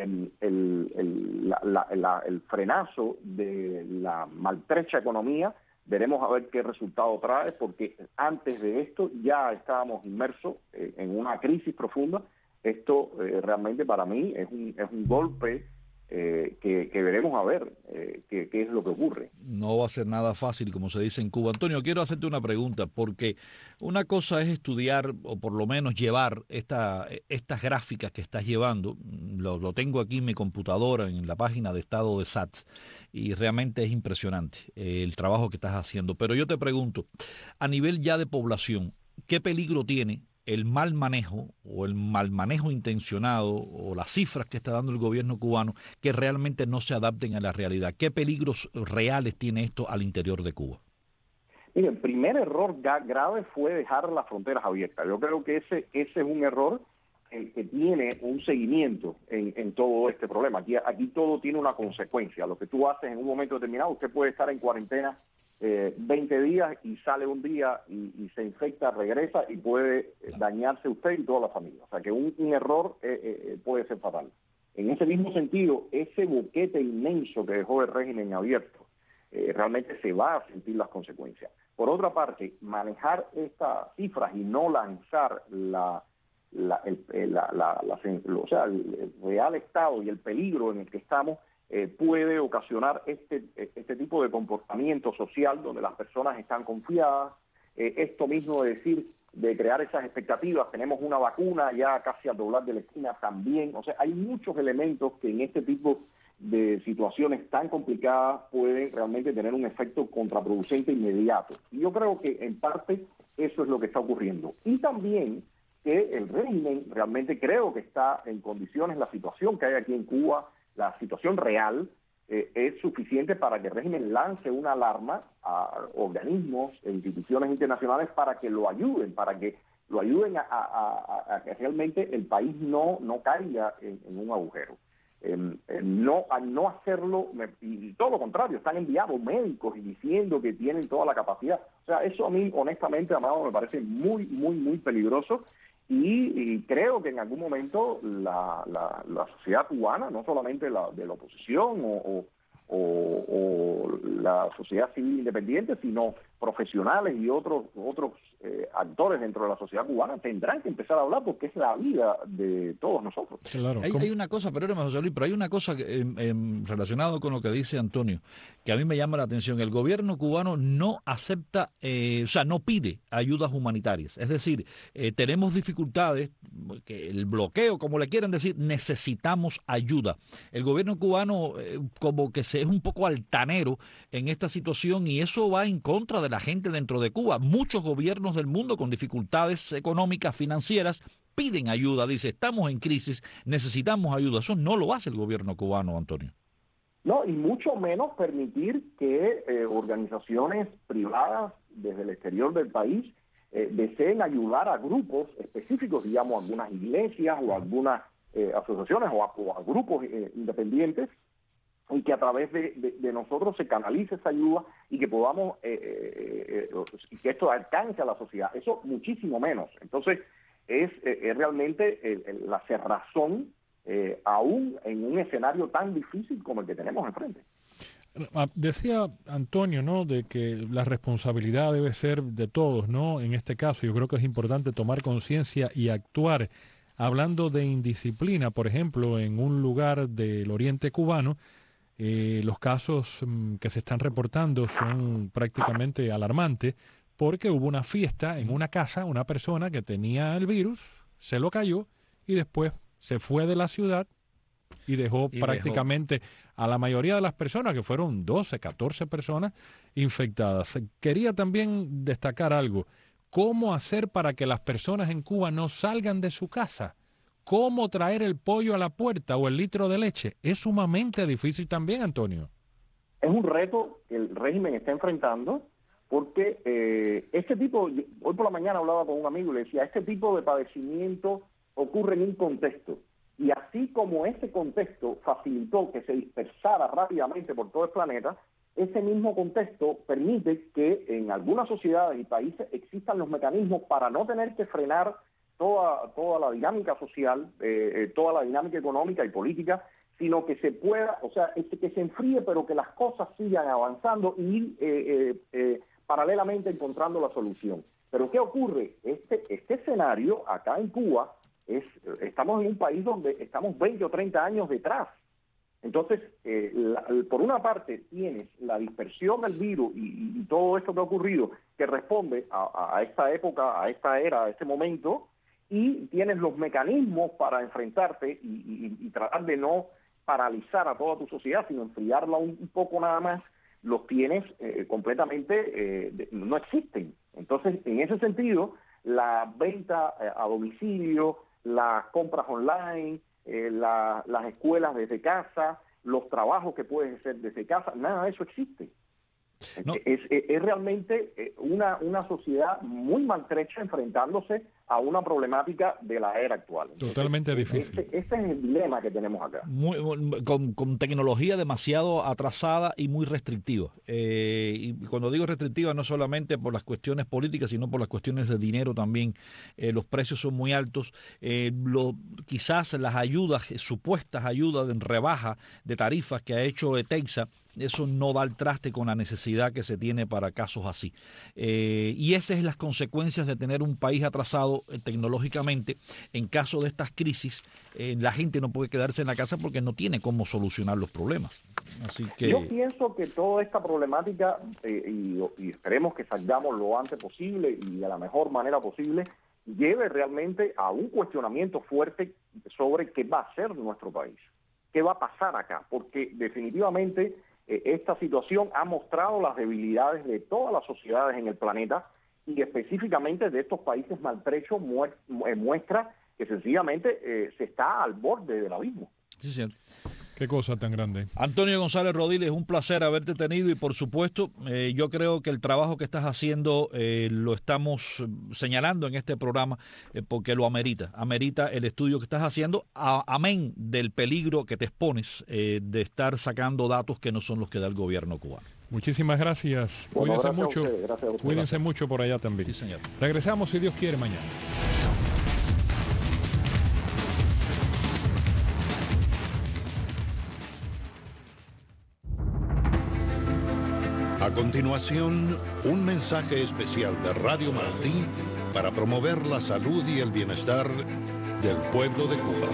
el frenazo de la maltrecha economía. Veremos a ver qué resultado trae, porque antes de esto ya estábamos inmersos en una crisis profunda. Esto realmente para mí es un golpe que veremos a ver qué es lo que ocurre. No va a ser nada fácil, como se dice en Cuba. Antonio, quiero hacerte una pregunta, porque una cosa es estudiar, o por lo menos llevar estas gráficas que estás llevando. Lo tengo aquí en mi computadora, en la página de estado de SATS, y realmente es impresionante el trabajo que estás haciendo. Pero yo te pregunto, a nivel ya de población, ¿qué peligro tiene el mal manejo o el mal manejo intencionado o las cifras que está dando el gobierno cubano que realmente no se adapten a la realidad? ¿Qué peligros reales tiene esto al interior de Cuba? Mire, el primer error grave fue dejar las fronteras abiertas. Yo creo que ese es un error que tiene un seguimiento en todo este problema. Aquí todo tiene una consecuencia. Lo que tú haces en un momento determinado, usted puede estar en cuarentena 20 días y sale un día y se infecta, regresa y puede dañarse usted y toda la familia. O sea que un error puede ser fatal. En ese mismo sentido, ese boquete inmenso que dejó el régimen abierto, realmente se va a sentir las consecuencias. Por otra parte, manejar estas cifras y no lanzar el real estado y el peligro en el que estamos puede ocasionar este tipo de comportamiento social donde las personas están confiadas. Esto mismo de crear esas expectativas, tenemos una vacuna ya casi al doblar de la esquina también. O sea, hay muchos elementos que en este tipo de situaciones tan complicadas pueden realmente tener un efecto contraproducente inmediato. Y yo creo que en parte eso es lo que está ocurriendo. Y también que el régimen realmente creo que está en condiciones, la situación que hay aquí en Cuba, la situación real, es suficiente para que el régimen lance una alarma a organismos e instituciones internacionales para que lo ayuden, a que realmente el país no caiga en un agujero. al no hacerlo, y todo lo contrario, están enviados médicos y diciendo que tienen toda la capacidad. O sea, eso a mí, honestamente, Amado, me parece muy, muy, muy peligroso, y creo que en algún momento la sociedad cubana, no solamente de la oposición o la sociedad civil independiente, sino profesionales y otros actores dentro de la sociedad cubana tendrán que empezar a hablar, porque es la vida de todos nosotros. Claro. Hay una cosa, perdóname, José Luis, pero hay una cosa relacionado con lo que dice Antonio, que a mí me llama la atención. El gobierno cubano no acepta, no pide ayudas humanitarias. Es decir, tenemos dificultades, que el bloqueo, como le quieran decir, necesitamos ayuda. El gobierno cubano como que es un poco altanero en esta situación, y eso va en contra de la gente dentro de Cuba. Muchos gobiernos del mundo con dificultades económicas, financieras, piden ayuda. Dice, estamos en crisis, necesitamos ayuda. Eso no lo hace el gobierno cubano, Antonio. No, y mucho menos permitir que organizaciones privadas desde el exterior del país deseen ayudar a grupos específicos, digamos, algunas iglesias o algunas asociaciones o a grupos independientes, y que a través de nosotros se canalice esa ayuda y que podamos, y que esto alcance a la sociedad. Eso muchísimo menos. Entonces, es realmente la cerrazón, aún en un escenario tan difícil como el que tenemos enfrente. Decía Antonio, ¿no?, de que la responsabilidad debe ser de todos, ¿no? En este caso, yo creo que es importante tomar conciencia y actuar. Hablando de indisciplina, por ejemplo, en un lugar del oriente cubano, los casos que se están reportando son prácticamente alarmantes, porque hubo una fiesta en una casa, una persona que tenía el virus, se lo cayó y después se fue de la ciudad y dejó prácticamente a la mayoría de las personas, que fueron 12, 14 personas infectadas. Quería también destacar algo. ¿Cómo hacer para que las personas en Cuba no salgan de su casa? ¿Cómo traer el pollo a la puerta o el litro de leche? Es sumamente difícil también, Antonio. Es un reto que el régimen está enfrentando, porque hoy por la mañana hablaba con un amigo y le decía, este tipo de padecimiento ocurre en un contexto, y así como ese contexto facilitó que se dispersara rápidamente por todo el planeta, ese mismo contexto permite que en algunas sociedades y países existan los mecanismos para no tener que frenar toda la dinámica social, toda la dinámica económica y política, sino que se pueda, que se enfríe, pero que las cosas sigan avanzando y paralelamente encontrando la solución. Pero ¿qué ocurre? Este escenario acá en Cuba, estamos en un país donde estamos 20 o 30 años detrás. Entonces, por una parte tienes la dispersión del virus y todo esto que ha ocurrido, que responde a esta época, a esta era, a este momento, y tienes los mecanismos para enfrentarte y tratar de no paralizar a toda tu sociedad, sino enfriarla un poco nada más. Los tienes completamente, no existen. Entonces, en ese sentido, la venta a domicilio, las compras online, las escuelas desde casa, los trabajos que puedes hacer desde casa, nada de eso existe. No. Es realmente una sociedad muy maltrecha enfrentándose a una problemática de la era actual. Entonces, totalmente difícil. Ese es el dilema que tenemos acá. Con tecnología demasiado atrasada y muy restrictiva. Y cuando digo restrictiva, no solamente por las cuestiones políticas, sino por las cuestiones de dinero también. Los precios son muy altos. Quizás las ayudas, supuestas ayudas en rebaja de tarifas que ha hecho Texas, eso no da el traste con la necesidad que se tiene para casos así. Y esas son las consecuencias de tener un país atrasado tecnológicamente. En caso de estas crisis, la gente no puede quedarse en la casa porque no tiene cómo solucionar los problemas. Así que yo pienso que toda esta problemática, y esperemos que salgamos lo antes posible y de la mejor manera posible, lleve realmente a un cuestionamiento fuerte sobre qué va a ser nuestro país, qué va a pasar acá, porque definitivamente esta situación ha mostrado las debilidades de todas las sociedades en el planeta, y específicamente de estos países maltrechos muestra que sencillamente se está al borde del abismo. Sí, señor. Qué cosa tan grande. Antonio González Rodiles, un placer haberte tenido y por supuesto yo creo que el trabajo que estás haciendo lo estamos señalando en este programa porque lo amerita el estudio que estás haciendo, amén del peligro que te expones de estar sacando datos que no son los que da el gobierno cubano. Muchísimas gracias. Bueno, Cuídense gracias mucho. a ustedes, gracias a ustedes. Cuídense mucho por allá también. Sí, señor. Regresamos, si Dios quiere, mañana. A continuación, un mensaje especial de Radio Martí para promover la salud y el bienestar del pueblo de Cuba.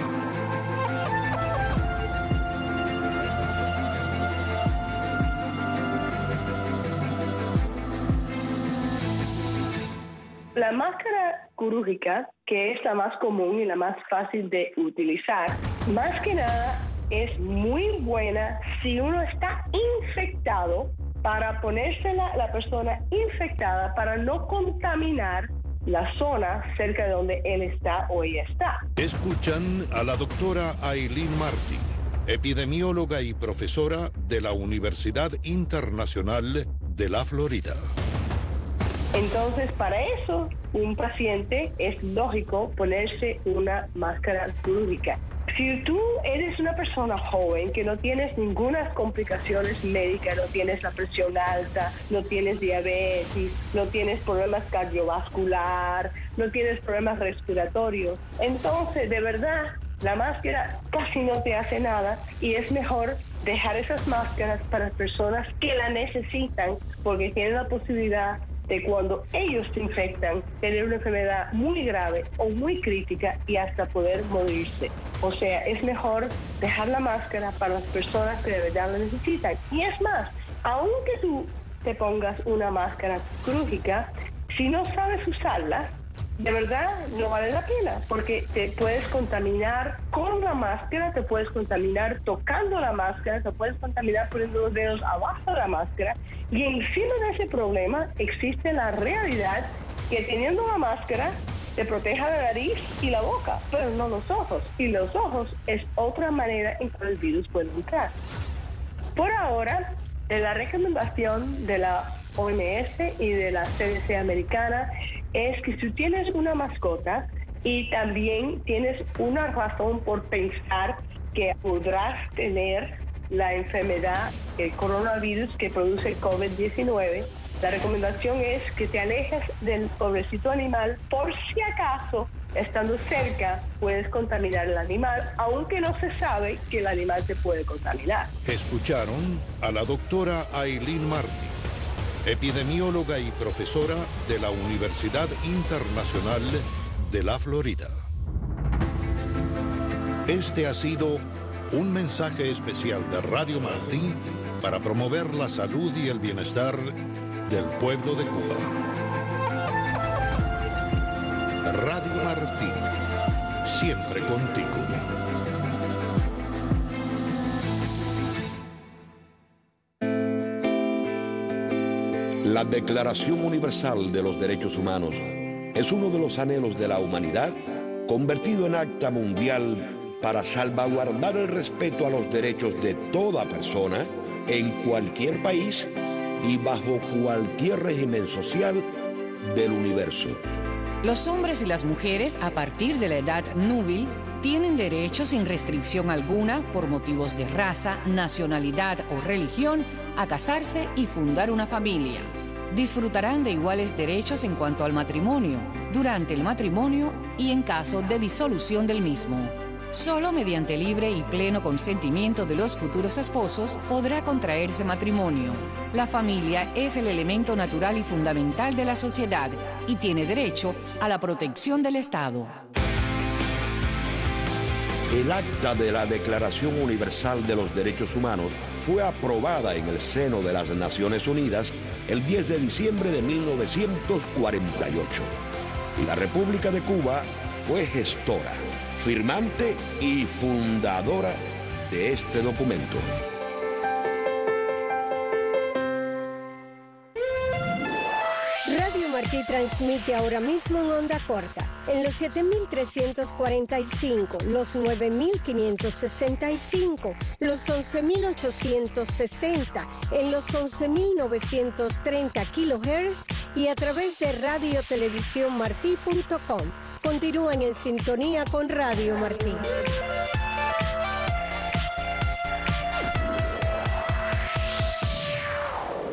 La máscara quirúrgica, que es la más común y la más fácil de utilizar, más que nada es muy buena si uno está infectado, para ponérsela la persona infectada para no contaminar la zona cerca de donde él está o ella está. Escuchan a la doctora Aileen Martí, epidemióloga y profesora de la Universidad Internacional de la Florida. Entonces, para eso, un paciente es lógico ponerse una máscara quirúrgica. Si tú eres una persona joven que no tienes ninguna complicaciones médicas, no tienes la presión alta, no tienes diabetes, no tienes problemas cardiovasculares, no tienes problemas respiratorios, entonces de verdad la máscara casi no te hace nada y es mejor dejar esas máscaras para personas que la necesitan porque tienen la posibilidad de cuando ellos se infectan, tener una enfermedad muy grave o muy crítica y hasta poder morirse. O sea, es mejor dejar la máscara para las personas que de verdad la necesitan. Y es más, aunque tú te pongas una máscara quirúrgica, si no sabes usarla, de verdad no vale la pena, porque te puedes contaminar con la máscara, te puedes contaminar tocando la máscara, te puedes contaminar poniendo los dedos abajo de la máscara, y encima de ese problema existe la realidad que teniendo la máscara te proteja la nariz y la boca, pero no los ojos, y los ojos es otra manera en que el virus puede entrar. Por ahora, la recomendación de la OMS y de la CDC americana es que si tienes una mascota y también tienes una razón por pensar que podrás tener la enfermedad, el coronavirus que produce COVID-19, la recomendación es que te alejes del pobrecito animal por si acaso, estando cerca, puedes contaminar al animal, aunque no se sabe que el animal te puede contaminar. Escucharon a la doctora Aileen Martí, epidemióloga y profesora de la Universidad Internacional de la Florida. Este ha sido un mensaje especial de Radio Martí para promover la salud y el bienestar del pueblo de Cuba. Radio Martí, siempre contigo. La Declaración Universal de los Derechos Humanos es uno de los anhelos de la humanidad convertido en acta mundial para salvaguardar el respeto a los derechos de toda persona en cualquier país y bajo cualquier régimen social del universo. Los hombres y las mujeres a partir de la edad núbil tienen derecho sin restricción alguna por motivos de raza, nacionalidad o religión a casarse y fundar una familia. Disfrutarán de iguales derechos en cuanto al matrimonio, durante el matrimonio y en caso de disolución del mismo. Solo mediante libre y pleno consentimiento de los futuros esposos podrá contraerse matrimonio. La familia es el elemento natural y fundamental de la sociedad y tiene derecho a la protección del Estado. El acta de la Declaración Universal de los Derechos Humanos fue aprobada en el seno de las Naciones Unidas el 10 de diciembre de 1948. Y la República de Cuba fue gestora, firmante y fundadora de este documento. Radio Martí transmite ahora mismo en onda corta, en los 7.345, los 9.565, los 11.860, en los 11.930 kHz y a través de radiotelevisiónmartí.com. Continúan en sintonía con Radio Martí.